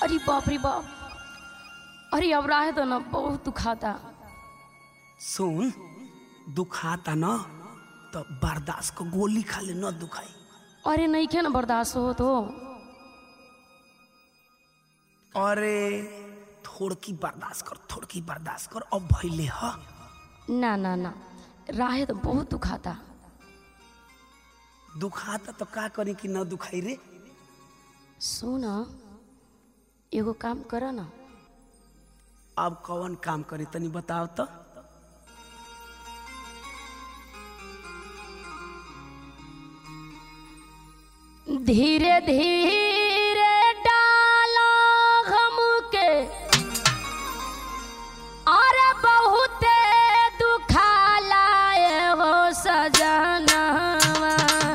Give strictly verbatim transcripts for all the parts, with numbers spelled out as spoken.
अरे बाप रे बाप, अरे अब रहे तो ना बहुत दुखाता। सुन, दुखाता न तो बर्दाश्त को गोली खा ले, न दुखाई। अरे नहीं क्या ना बर्दाश्त हो तो। अरे थोड़की बर्दाश्त कर, थोड़की बर्दाश्त कर, अब भइले ह। ना ना ना, रहे तो बहुत दुखाता। दुखाता तो का करी कि न दुखाई रे? सुन, एगो काम कर ना। अब कौन काम करे तनी बताओ तो। धीरे धीरे डाला गम के, अरे बहुत दुखाला एगो सजनवा।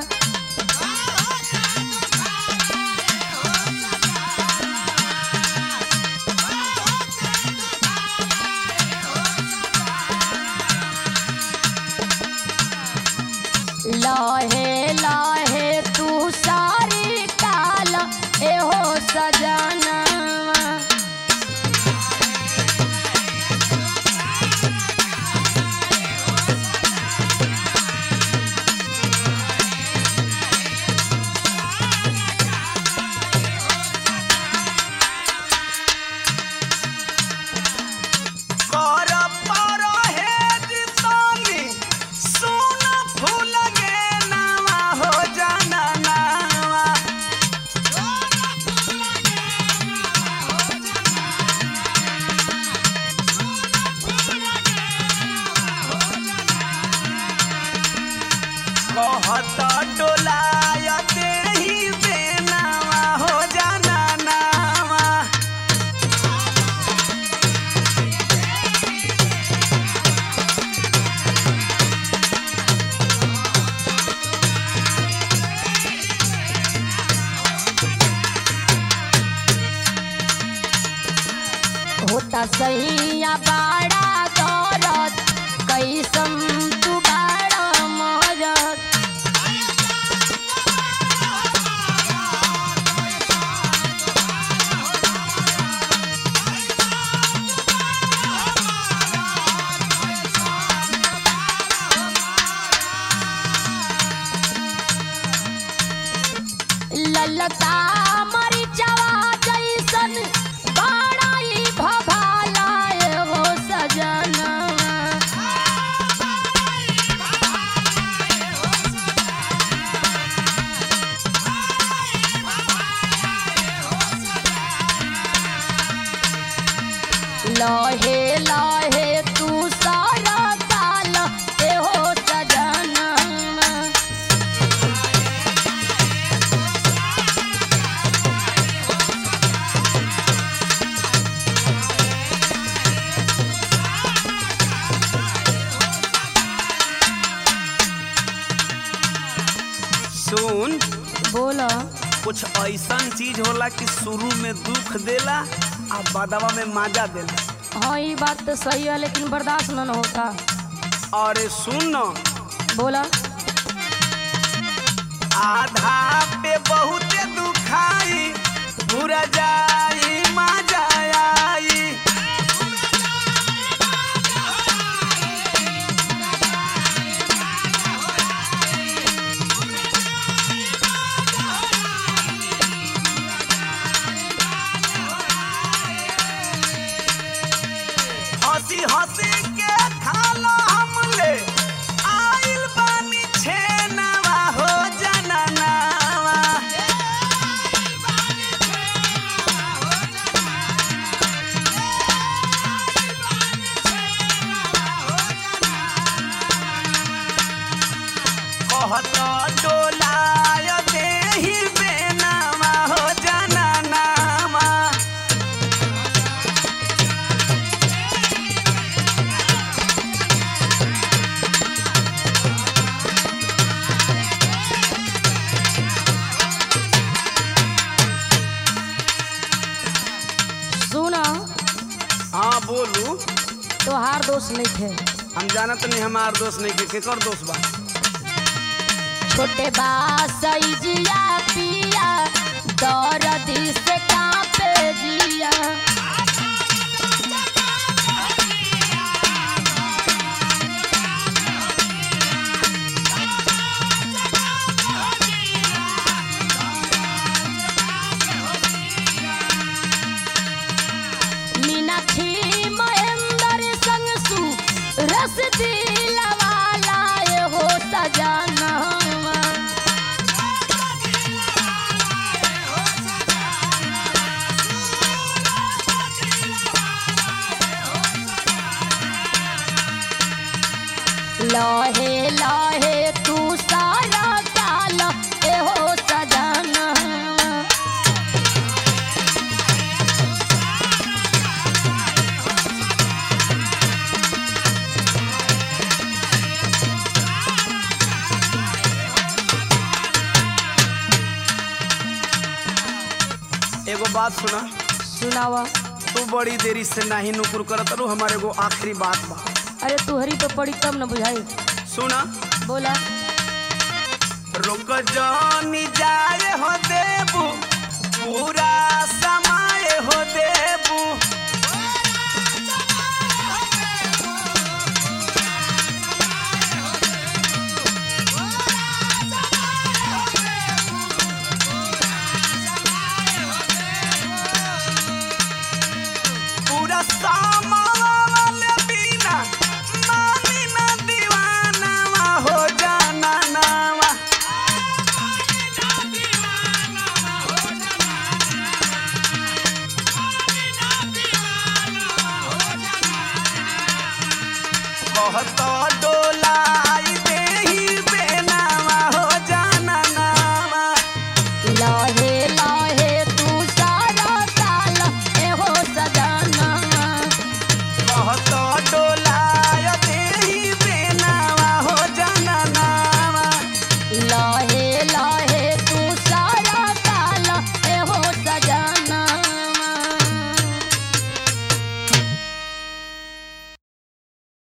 लहे लहे तू सारी टाल एहो सजनवा। होता सैया बाड़ा दौरत, कैसम तू बाड़ा मरत। ललता मरिचवा जैसन बाड़ाई भभाला एगो सजनवा। लहे लहे तू सारा काल एहो सजनवा। सुन, बोला। कुछ ऐसा चीज होला कि शुरू में दुख देला आ बादवा में मजा देला। हाँ ये बात तो सही है, लेकिन बर्दाश्त न होता। अरे सुन न, बोला। आधा पे बहुत दुखाई, पूरा जाई मजा आई। हंसी हंसी के खाला हमले आइल बानी छेनवा हो जननावा। कहत डोलाय देहि बेनावा हो जननावा। सुना। हाँ बोलू। तोहार दोस्त नहीं थे। हम जानत नहीं हमार दोस्त नहीं के केकर दोस्त बा। छोटे बा सैजिया पिया दर्द से कांपे जी। दिया मीनाक्षी महेंद्र संग सु रस दिलवाला ये हो सजाना लाहे लाहे तू सारा काल ए हो सजाना एगो बात सुना। सुनावा। तू बड़ी देरी से नाही नुकुर करत रू, हमारे एगो आखिरी बात बा। अरे तू हरी पे पड़ी तब न बुझाई। सुना। बोला। रुक जानी जाए हो देबू